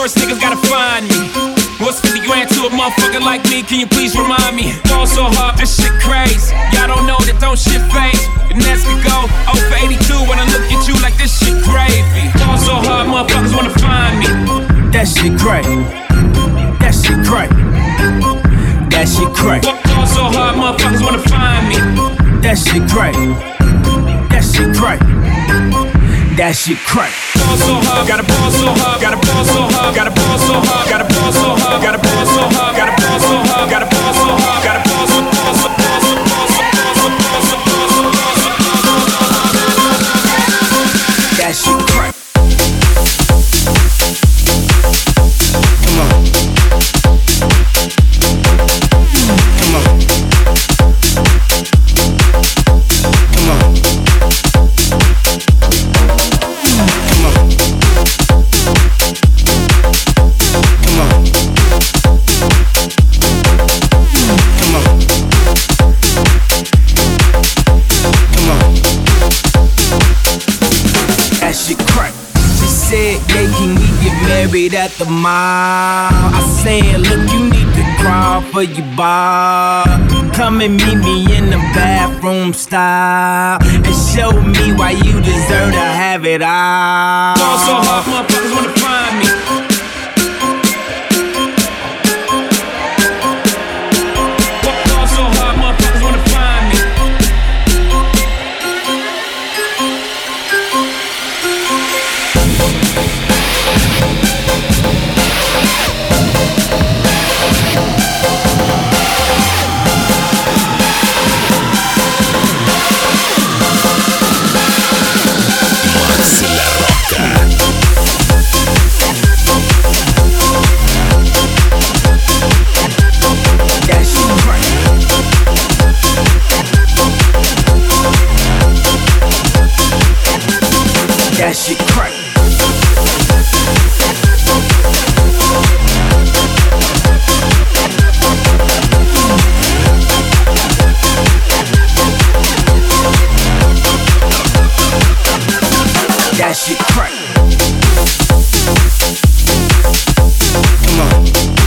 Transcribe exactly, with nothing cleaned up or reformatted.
first niggas gotta find me. What's fifty grand to a motherfucker like me? Can you please remind me? Fall so hard, this shit crazy. Y'all don't know that don't shit phase. And that's we go oh for eighty-two when I look at you like this shit gravy. Fall so hard, motherfuckers wanna find me. That shit crazy. That shit crazy. That shit crazy. Fall so hard, motherfuckers wanna find me. That shit crazy. That shit crazy. That shit crack. Ball so hard, gotta ball so hard, gotta ball so hard, gotta ball so hard, gotta ball so hard, gotta ball so hard, gotta ball so hard, gotta ball so hard, gotta ball so ball so ball so ball so ball so ball so ball so ball so. That shit crack. Come on. Come on. Come on. Married at the mall. I said, look, you need to crawl for your bar. Come and meet me in the bathroom style and show me why you deserve to have it all. Fall so hard, motherfuckers wanna find me. Fall so hard, motherfuckers wanna find me. That shit crack. That shit crack. Come on.